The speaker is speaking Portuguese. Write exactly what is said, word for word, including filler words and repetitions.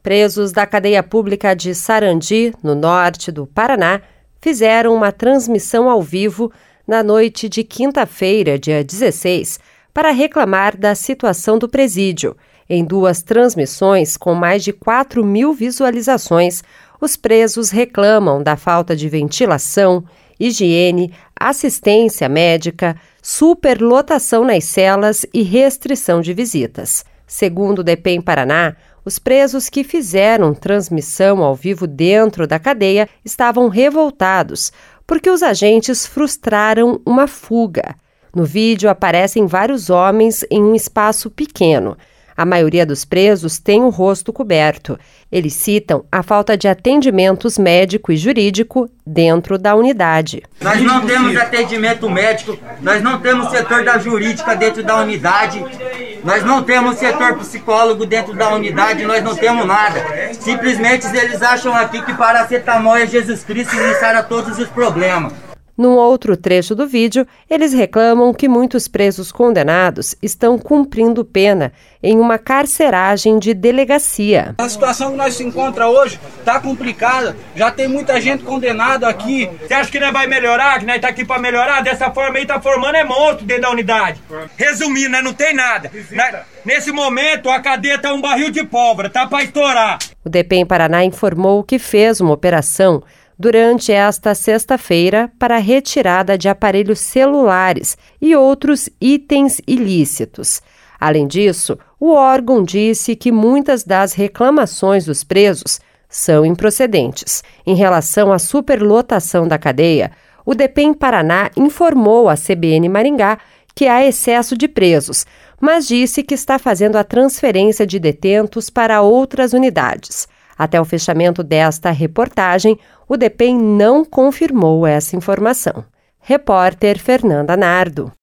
Presos da cadeia pública de Sarandi, no norte do Paraná, fizeram uma transmissão ao vivo na noite de quinta-feira, dia dezesseis, para reclamar da situação do presídio. Em duas transmissões, com mais de quatro mil visualizações, os presos reclamam da falta de ventilação, higiene, assistência médica, superlotação nas celas e restrição de visitas. Segundo o DEPEN Paraná, os presos que fizeram transmissão ao vivo dentro da cadeia estavam revoltados porque os agentes frustraram uma fuga. No vídeo aparecem vários homens em um espaço pequeno. A maioria dos presos tem o rosto coberto. Eles citam a falta de atendimentos médico e jurídico dentro da unidade. Nós não temos atendimento médico, nós não temos setor da jurídica dentro da unidade, nós não temos setor psicólogo dentro da unidade, nós não temos nada. Simplesmente eles acham aqui que paracetamol é Jesus Cristo e sara todos os problemas. Num outro trecho do vídeo, eles reclamam que muitos presos condenados estão cumprindo pena em uma carceragem de delegacia. A situação que nós se encontra hoje está complicada, já tem muita gente condenada aqui. Você acha que nós vai melhorar, que nós tá aqui para melhorar? Dessa forma aí tá formando é monstro dentro da unidade. Resumindo, né, não tem nada. Na, nesse momento a cadeia tá um barril de pólvora, tá para estourar. O DEPEN Paraná informou que fez uma operação durante esta sexta-feira para a retirada de aparelhos celulares e outros itens ilícitos. Além disso, o órgão disse que muitas das reclamações dos presos são improcedentes. Em relação à superlotação da cadeia, o DEPEN Paraná informou à C B N Maringá que há excesso de presos, mas disse que está fazendo a transferência de detentos para outras unidades. Até o fechamento desta reportagem, o DEPEN não confirmou essa informação. Repórter Fernanda Nardo.